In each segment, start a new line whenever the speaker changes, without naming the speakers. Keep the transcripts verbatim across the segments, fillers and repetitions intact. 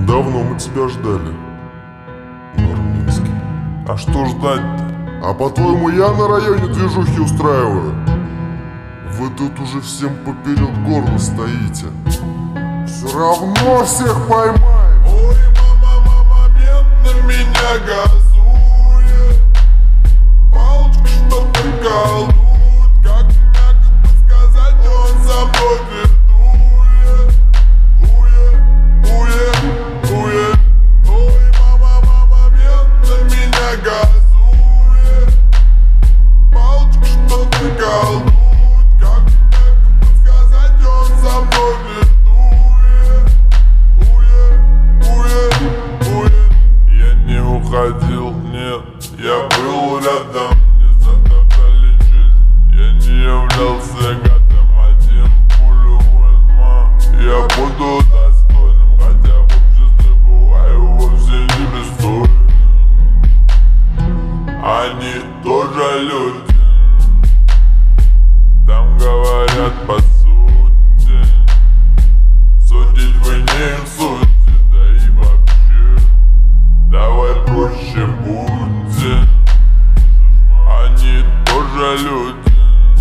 Давно мы тебя ждали, Нурминский.
А что ждать-то?
А по-твоему, я на районе движухи устраиваю? Вы тут уже всем поперек горла стоите. Все равно всех поймаем.
Ой, мама, мама, мент на меня газует. Палочка что-то колдует. Как мягко подсказать, он за мной флиртует. Уе, уе, уе. Ой, мама, мама, мент на меня газует. Палочка что-то колдует. Как мягко подсказать, он за мной флиртует. Уе, уе, уе. Я не уходил, нет, я был рядом. Не затоптали жизнь, я не являлся гадом. Один пулю вольма, я буду достойным. Хотя в обществе бываю вовсе не беспристойным. Они тоже люди, там говорят по сути. Судить вы не их сути, да и вообще давай проще будьте. Они тоже люди,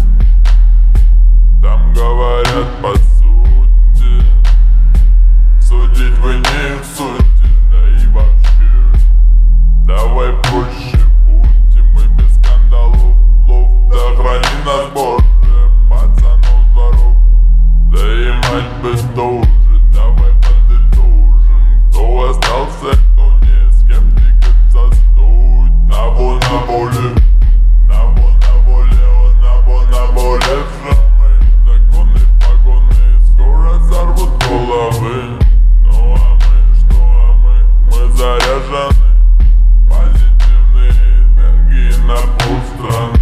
там говорят по сути. Судить вы не их сути, да и вообще давай проще будьте. Мы без скандалов, лов, да храни нас Боже. Пацанов здоров, да и мать бы тоже. Давай подытожим, кто остался, кто не, с кем тягаться стоит. Набо на воле, набо на воле, о, набо на воле. Шрамы, законы, погоны скоро сорвут головы. Ну а мы, что а мы, мы заряжены позитивной энергией на полстраны.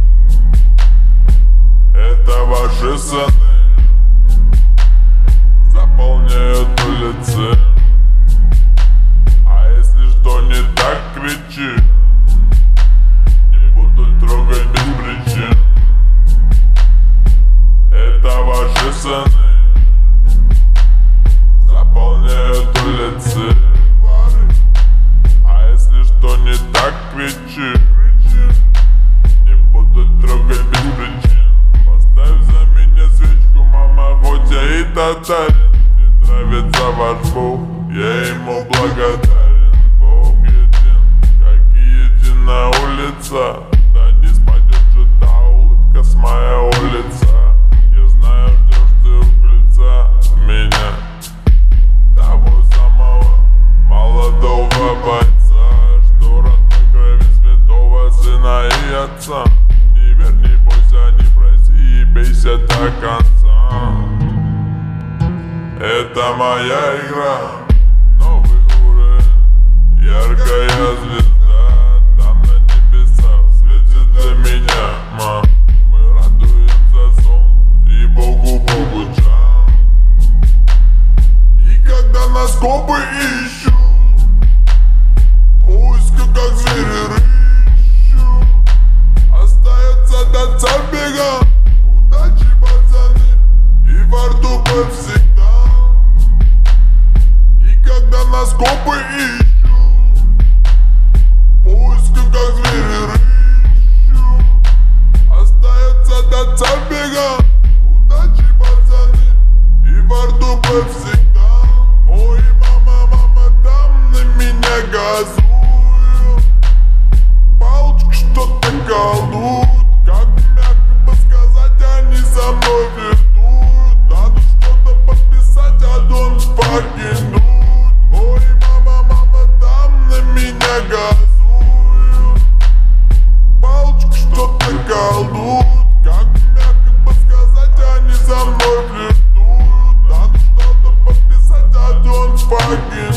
Это ваши сны заполняют улицы. А если что не так, кричи. Не буду трогать без причин. Это ваши сны заполняют улицы. А если что не так, кричи. Не буду трогать без причин. Поставь за меня свечку, мама, хоть я и татарин. Мне нравится ваш Бог, я ему благодарен. Бог един, как и единая улица. Да не спадет же та улыбка с моего лица. Я знаю, ждешь ты у крыльца меня, того самого молодого бойца, что родной крови святого сына и отца. Не верь, не бойся, не проси и бейся до конца. Это моя игра, новый уровень, яркая звезда. Там на небесах светит для меня, ма. Мы радуемся солнцу и Богу, Богу джам. И когда нас копы ищут, в поиске как звери рыщут, остается до забега. Удачи, пацаны, и во рту повсегда. И когда нас копы ищут, в поиске как звери рыщут, остается до забега. Удачи, пацаны, и во рту повсегда. Ой, мама, мама, там на меня газуют. Палочка что-то колдует. Как мягко подсказать, они со мной флиртуют. Надо что-то подписать, а don't fucking do it. Ой, мама, мама, там на меня газуют. Палочка что-то колдует. Как мягко подсказать, они со мной флиртуют. Надо что-то подписать, а don't fucking